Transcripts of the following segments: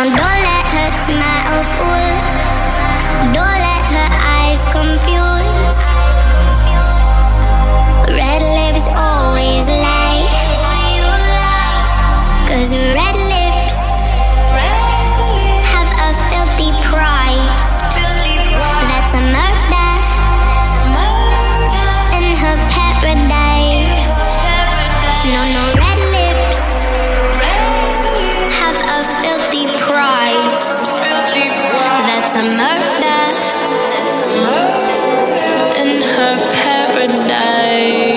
don't let her smile fool. Don't let her eyes confuse. Red lips always lie. 'Cause red lips have a filthy price. That's a murder in her paradise. No, red lips have a filthy price. That's a murder in her paradise.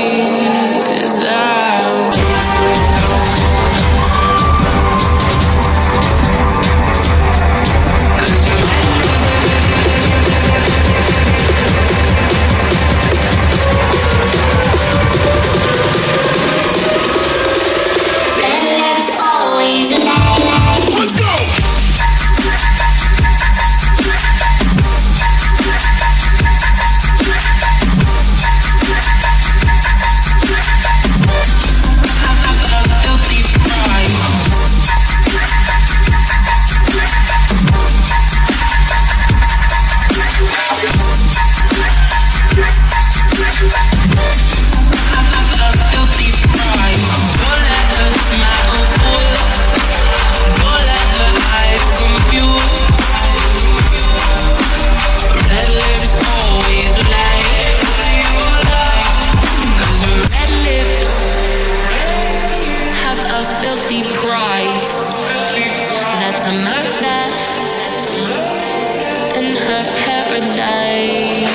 Filthy price. That's a murder in her paradise.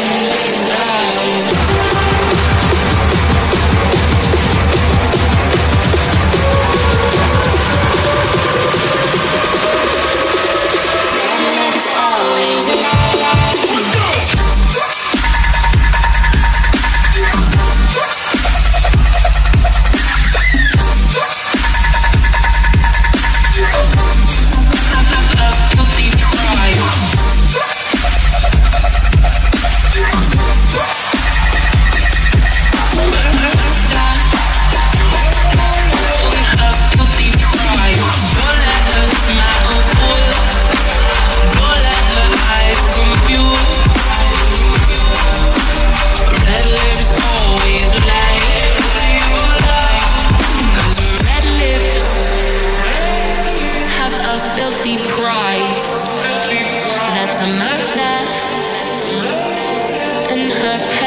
Filthy price. That's a murder in her